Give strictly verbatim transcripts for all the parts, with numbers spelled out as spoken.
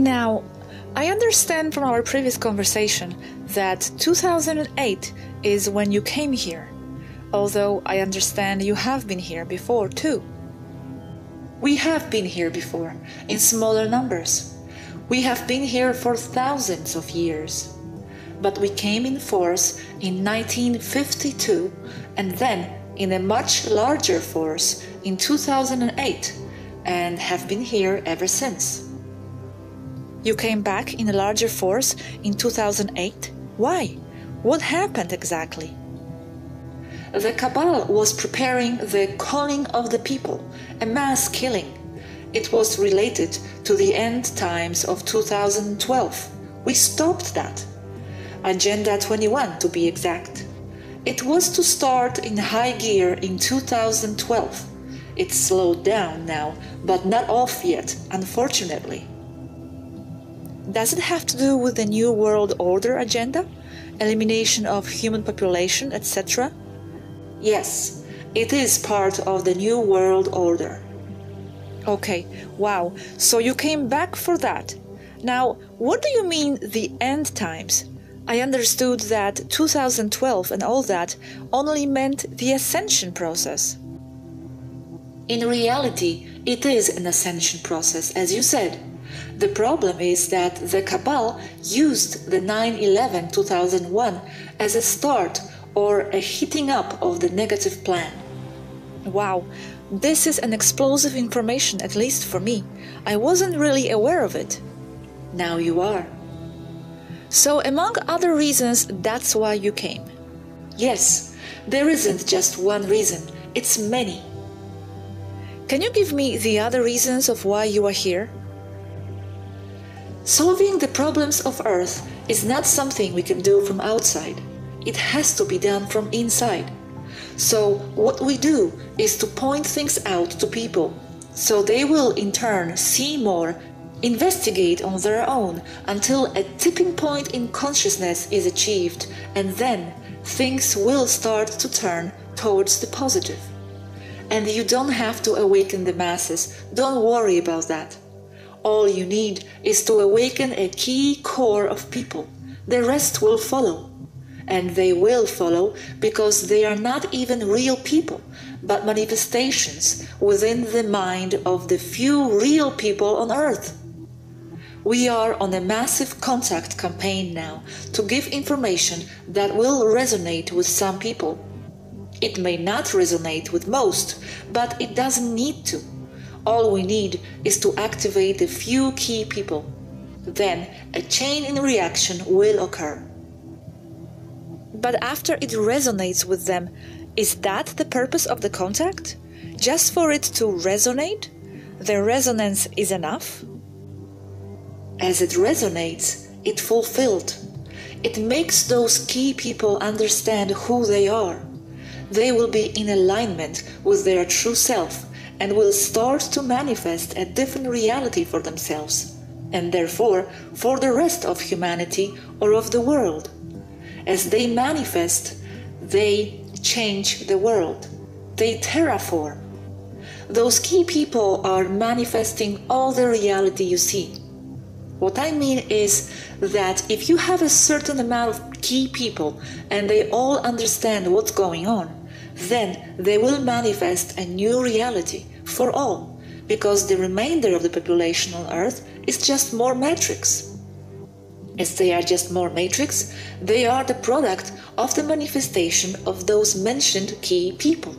Now, I understand from our previous conversation that two thousand eight is when you came here, although I understand you have been here before too. We have been here before, in smaller numbers. We have been here for thousands of years. But we came in force in nineteen fifty-two and then in a much larger force in two thousand eight and have been here ever since. You came back in a larger force in two thousand eight? Why? What happened exactly? The Cabal was preparing the calling of the people, a mass killing. It was related to the end times of two thousand twelve. We stopped that. Agenda twenty-one to be exact. It was to start in high gear in two thousand twelve. It's slowed down now, but not off yet, unfortunately. Does it have to do with the New World Order agenda? Elimination of human population, et cetera? Yes, it is part of the New World Order. Okay, wow, so you came back for that. Now, what do you mean the end times? I understood that two thousand twelve and all that only meant the ascension process. In reality, it is an ascension process, as you said. The problem is that the Cabal used the nine eleven two thousand one as a start or a heating up of the negative plan. Wow, this is an explosive information, at least for me. I wasn't really aware of it. Now you are. So among other reasons, that's why you came? Yes, there isn't just one reason, it's many. Can you give me the other reasons of why you are here? Solving the problems of Earth is not something we can do from outside. It has to be done from inside. So what we do is to point things out to people, so they will in turn see more, investigate on their own until a tipping point in consciousness is achieved, and then things will start to turn towards the positive. And you don't have to awaken the masses, don't worry about that. All you need is to awaken a key core of people. The rest will follow. And they will follow because they are not even real people, but manifestations within the mind of the few real people on Earth. We are on a massive contact campaign now to give information that will resonate with some people. It may not resonate with most, but it doesn't need to. All we need is to activate a few key people. Then a chain in reaction will occur. But after it resonates with them, is that the purpose of the contact? Just for it to resonate? The resonance is enough? As it resonates, it fulfilled. It makes those key people understand who they are. They will be in alignment with their true self and will start to manifest a different reality for themselves, and therefore for the rest of humanity or of the world. As they manifest, they change the world. They terraform. Those key people are manifesting all the reality you see. What I mean is that if you have a certain amount of key people and they all understand what's going on, then they will manifest a new reality for all, because the remainder of the population on Earth is just more matrix. As they are just more matrix, they are the product of the manifestation of those mentioned key people.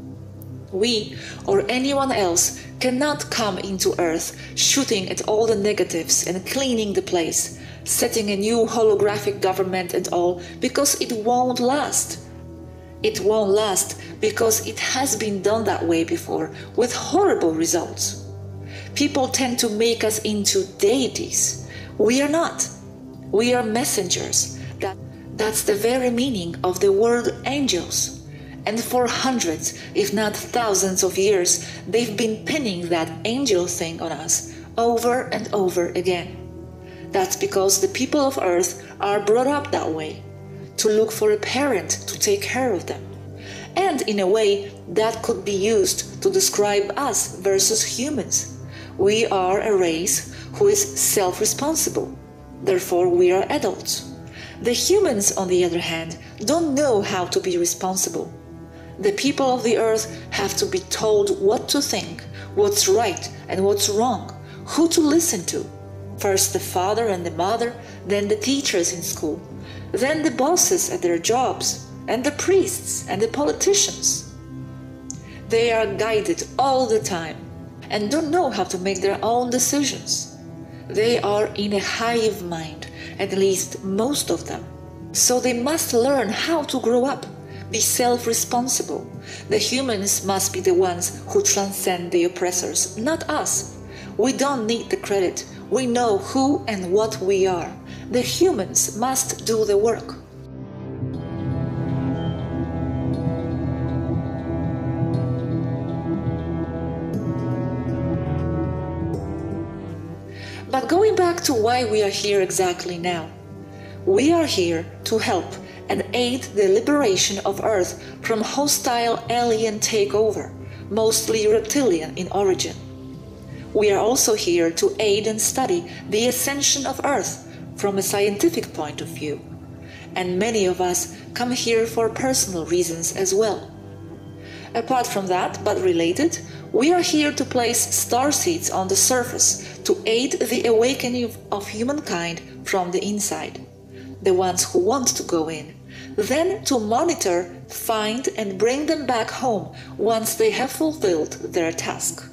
We, or anyone else, cannot come into Earth shooting at all the negatives and cleaning the place, setting a new holographic government and all, because it won't last. It won't last because it has been done that way before, with horrible results. People tend to make us into deities. We are not. We are messengers. That, that's the very meaning of the word angels. And for hundreds, if not thousands of years, they've been pinning that angel thing on us over and over again. That's because the people of Earth are brought up that way, to look for a parent to take care of them. And in a way, that could be used to describe us versus humans. we are a race who is self-responsible. Therefore, we are adults. The humans, on the other hand, don't know how to be responsible. The people of the earth have to be told what to think, what's right and what's wrong, who to listen to. First the father and the mother, then the teachers in school, then the bosses at their jobs, and the priests and the politicians. They are guided all the time and don't know how to make their own decisions. They are in a hive mind, at least most of them. So they must learn how to grow up, be self-responsible. The humans must be the ones who transcend the oppressors, not us. We don't need the credit. We know who and what we are. The humans must do the work. But going back to why we are here exactly now. We are here to help and aid the liberation of Earth from hostile alien takeover, mostly reptilian in origin. We are also here to aid and study the ascension of Earth from a scientific point of view. And many of us come here for personal reasons as well. Apart from that, but related, we are here to place starseeds on the surface to aid the awakening of humankind from the inside, the ones who want to go in, then to monitor, find and bring them back home once they have fulfilled their task.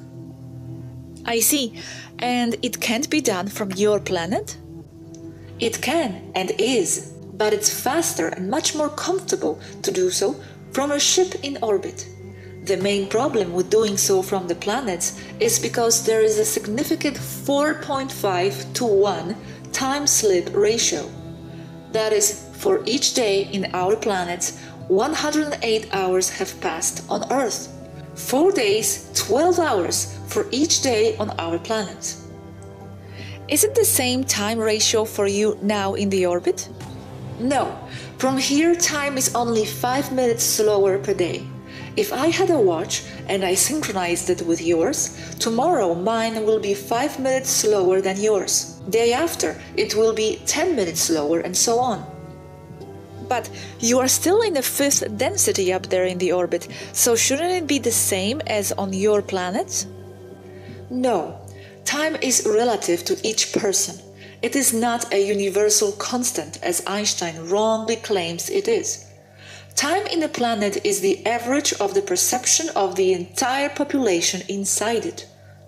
I see. And it can't be done from your planet? It can and is, but it's faster and much more comfortable to do so from a ship in orbit. The main problem with doing so from the planets is because there is a significant four point five to one time-slip ratio. That is, for each day in our planets, one hundred eight hours have passed on Earth. Four days, twelve hours for each day on our planet. Is it the same time ratio for you now in the orbit? No, from here time is only five minutes slower per day. If I had a watch and I synchronized it with yours, tomorrow mine will be five minutes slower than yours. Day after, it will be ten minutes slower, and so on. But you are still in the fifth density up there in the orbit, so shouldn't it be the same as on your planet? No. Time is relative to each person. It is not a universal constant, as Einstein wrongly claims it is. Time in a planet is the average of the perception of the entire population inside it.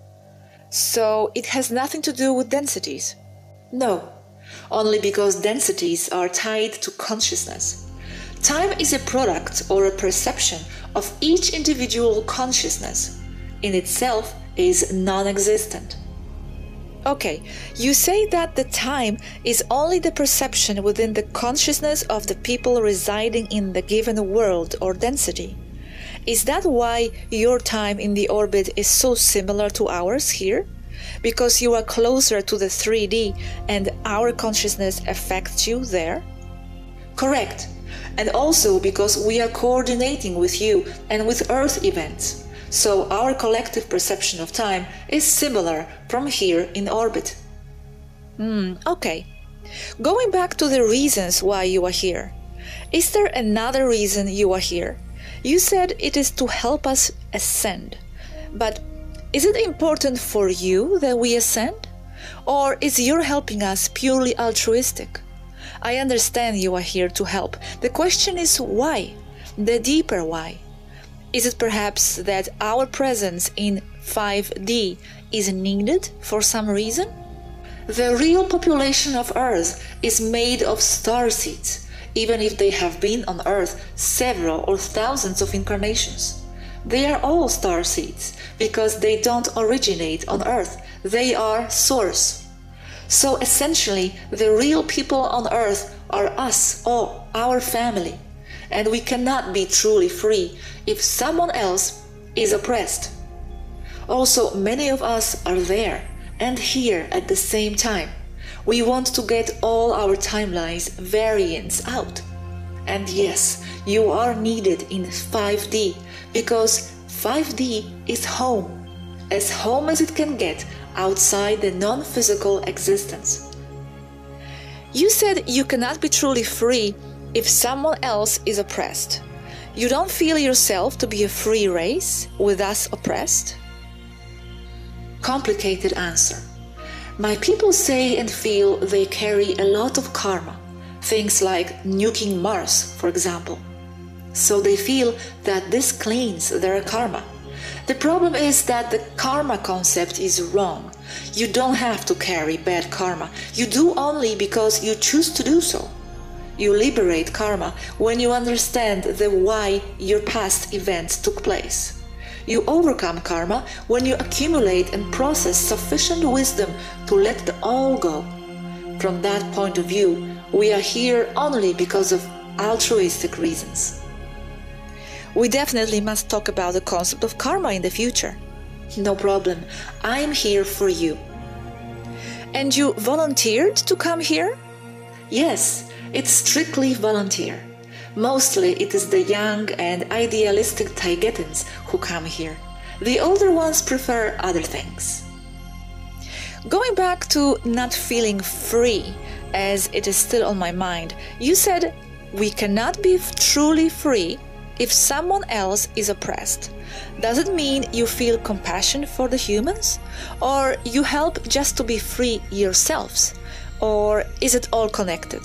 So it has nothing to do with densities? No, only because densities are tied to consciousness. Time is a product or a perception of each individual consciousness. In itself is non-existent. Okay, you say that the time is only the perception within the consciousness of the people residing in the given world or density. Is that why your time in the orbit is so similar to ours here? Because you are closer to the three D and our consciousness affects you there? Correct. And also because we are coordinating with you and with Earth events. So our collective perception of time is similar from here in orbit. Hmm, okay. Going back to the reasons why you are here. Is there another reason you are here? You said it is to help us ascend. But is it important for you that we ascend? Or is your helping us purely altruistic? I understand you are here to help. The question is why? The deeper why. Is it perhaps that our presence in five D is needed for some reason? The real population of Earth is made of starseeds, even if they have been on Earth several or thousands of incarnations. They are all starseeds because they don't originate on Earth, they are source. So essentially, the real people on Earth are us, all, our family. And we cannot be truly free if someone else is oppressed. Also, many of us are there and here at the same time. We want to get all our timelines variants out. And yes, you are needed in five D because five D is home. as home as it can get outside the non-physical existence. You said you cannot be truly free if someone else is oppressed. You don't feel yourself to be a free race with us oppressed? Complicated answer. My people say and feel they carry a lot of karma, things like nuking Mars, for example. So they feel that this cleans their karma. The problem is that the karma concept is wrong. You don't have to carry bad karma. You do only because you choose to do so. You liberate karma when you understand the why your past events took place. You overcome karma when you accumulate and process sufficient wisdom to let the all go. From that point of view, we are here only because of altruistic reasons. We definitely must talk about the concept of karma in the future. No problem. I'm here for you. And you volunteered to come here? Yes, it's strictly volunteer. Mostly it is the young and idealistic Taygetans who come here. The older ones prefer other things. Going back to not feeling free, as it is still on my mind, you said we cannot be truly free if someone else is oppressed. Does it mean you feel compassion for the humans? Or you help just to be free yourselves? Or is it all connected?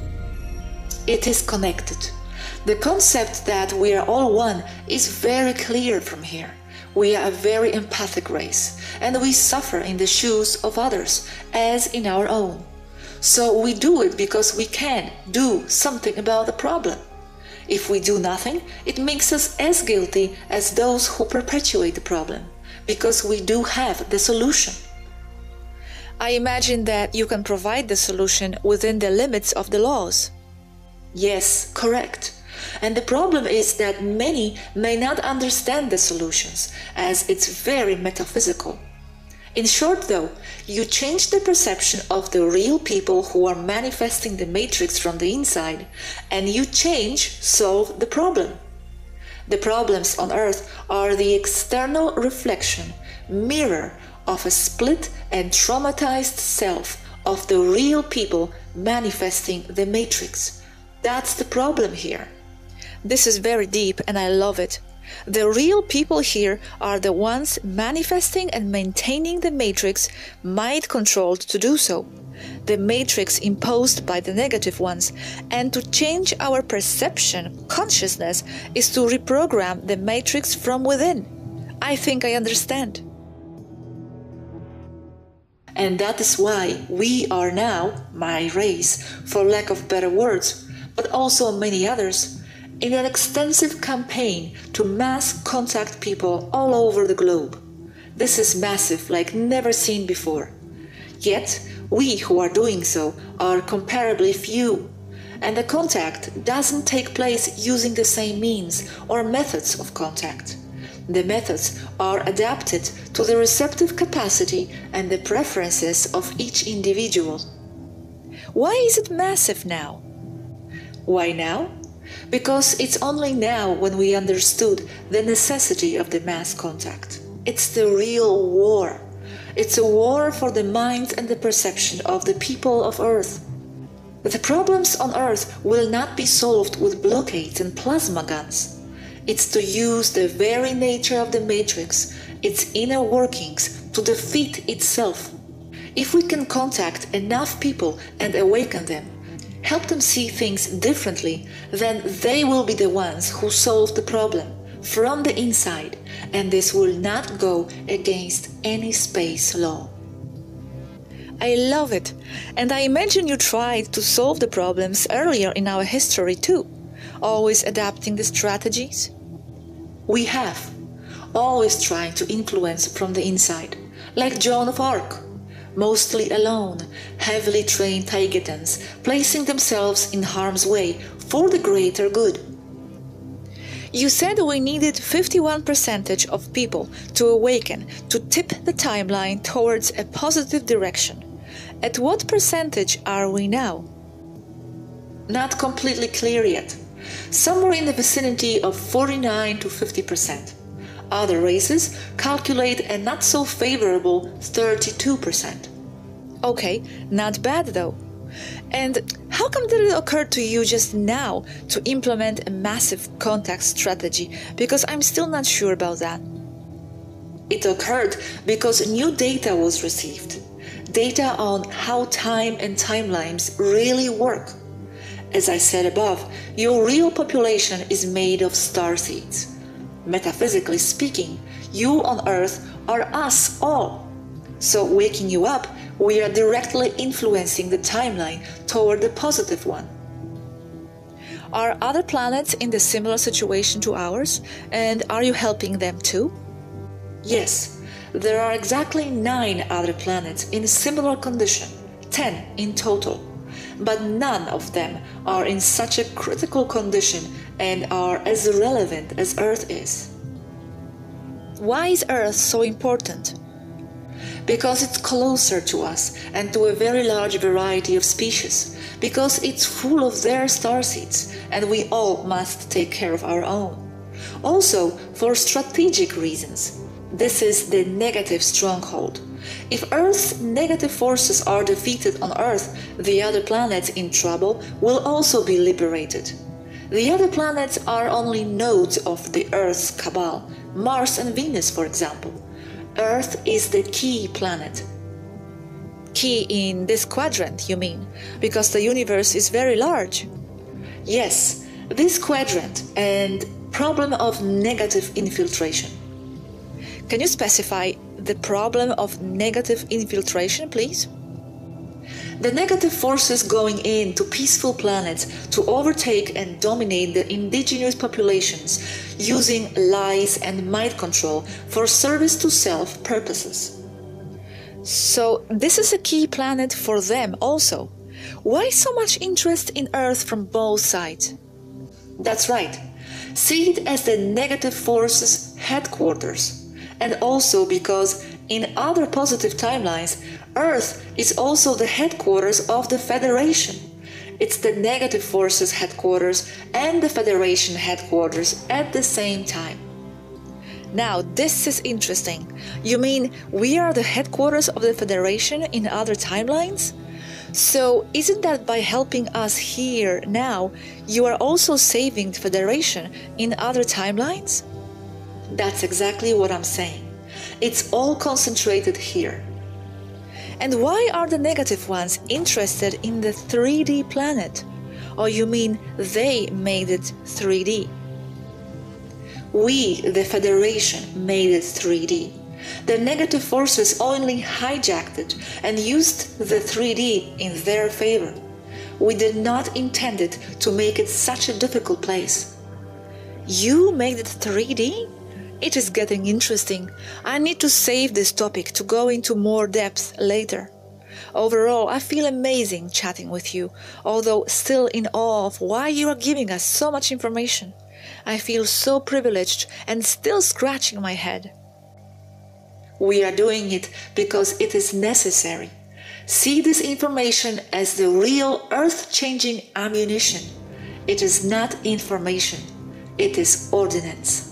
It is connected. The concept that we are all one is very clear from here. We are a very empathic race, and we suffer in the shoes of others as in our own. So we do it because we can do something about the problem. If we do nothing, it makes us as guilty as those who perpetuate the problem, because we do have the solution. I imagine that you can provide the solution within the limits of the laws. Yes, correct. And the problem is that many may not understand the solutions, as it's very metaphysical. In short, though, you change the perception of the real people who are manifesting the matrix from the inside, and you change, solve the problem. The problems on Earth are the external reflection, mirror of a split and traumatized self of the real people manifesting the matrix. That's the problem here. This is very deep and I love it. The real people here are the ones manifesting and maintaining the matrix, mind-controlled to do so. The matrix imposed by the negative ones, and to change our perception, consciousness, is to reprogram the matrix from within. I think I understand. And that is why we are now, my race, for lack of better words, but also many others, in an extensive campaign to mass contact people all over the globe. This is massive, like never seen before. Yet, we who are doing so are comparably few, and the contact doesn't take place using the same means or methods of contact. The methods are adapted to the receptive capacity and the preferences of each individual. Why is it massive now? Why now? Because it's only now when we understood the necessity of the mass contact. It's the real war. It's a war for the mind and the perception of the people of Earth. The problems on Earth will not be solved with blockades and plasma guns. It's to use the very nature of the matrix, its inner workings, to defeat itself. If we can contact enough people and awaken them, help them see things differently, then they will be the ones who solve the problem from the inside, and this will not go against any space law. I love it, and I imagine you tried to solve the problems earlier in our history too, always adapting the strategies. We have, always trying to influence from the inside, like Joan of Arc. Mostly alone, heavily trained Taygetans, placing themselves in harm's way for the greater good. You said we needed fifty-one percent of people to awaken, to tip the timeline towards a positive direction. At what percentage are we now? Not completely clear yet. Somewhere in the vicinity of forty-nine to fifty percent. Other races calculate a not so favorable thirty-two percent. Okay, not bad though. And how come did it occur to you just now to implement a massive contact strategy? Because I'm still not sure about that. It occurred because new data was received. Data on how time and timelines really work. As I said above, your real population is made of starseeds. Metaphysically speaking, you on Earth are us all. So waking you up, we are directly influencing the timeline toward the positive one. Are other planets in the similar situation to ours, and are you helping them too? Yes, there are exactly nine other planets in a similar condition, ten in total, but none of them are in such a critical condition and are as relevant as Earth is. Why is Earth so important? Because it's closer to us and to a very large variety of species, because it's full of their starseeds, and we all must take care of our own. Also, for strategic reasons. This is the negative stronghold. If Earth's negative forces are defeated on Earth, the other planets in trouble will also be liberated. The other planets are only nodes of the Earth's cabal, Mars and Venus, for example. Earth is the key planet. Key in this quadrant, you mean? Because the universe is very large. Yes, this quadrant and problem of negative infiltration. Can you specify the problem of negative infiltration, please? The negative forces going into peaceful planets to overtake and dominate the indigenous populations using lies and mind control for service to self purposes. So this is a key planet for them also. Why so much interest in Earth from both sides? That's right. See it as the negative forces headquarters. And also because in other positive timelines, Earth is also the headquarters of the Federation. It's the negative forces headquarters and the Federation headquarters at the same time. Now this is interesting. You mean we are the headquarters of the Federation in other timelines? So isn't that by helping us here now, you are also saving the Federation in other timelines? That's exactly what I'm saying. It's all concentrated here. And why are the negative ones interested in the three D planet? Or you mean they made it three D? We, the Federation, made it three D. The negative forces only hijacked it and used the three D in their favor. We did not intend it to make it such a difficult place. You made it three D? It is getting interesting. I need to save this topic to go into more depth later. Overall, I feel amazing chatting with you, although still in awe of why you are giving us so much information. I feel so privileged and still scratching my head. We are doing it because it is necessary. See this information as the real earth-changing ammunition. It is not information. It is ordnance.